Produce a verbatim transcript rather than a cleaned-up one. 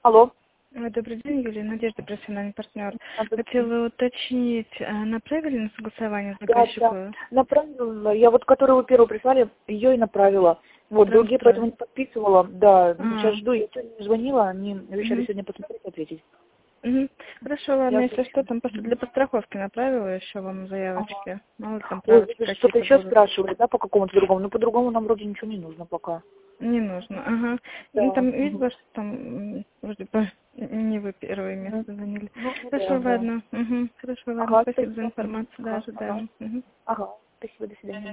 Алло. Ой, добрый день, Юлия. Надежда, профессиональный партнер. А, добрый день. Хотела уточнить, а направили на согласование Да, да. заказчику? Направила. Я вот, которую вы первую прислали, ее и направила. Вот, другие Транстрой. поэтому не подписывала. Да, А, сейчас жду. Я сегодня не звонила, они обещали мгм. сегодня посмотреть, ответить. Мгм. Хорошо, ладно, Я если что, слушаю. там просто Мгм. для подстраховки направила еще вам Ага. заявочки. Мало ли там Ой, правочки вы что-то какие-то еще будут. спрашивали, да, по какому-то другому? Ну, по-другому нам вроде ничего не нужно пока. Не нужно, ага. Ну, Да. там Мгм. видела, что там м, вроде бы не вы первое Мгм. место заняли. Ну, ну Хорошо, да, да. ладно. Угу. Хорошо, ладно, Ага, спасибо за спасибо. Мгм. информацию, да, Ага, ага. ожидаем. Мгм. Ага, спасибо, до свидания.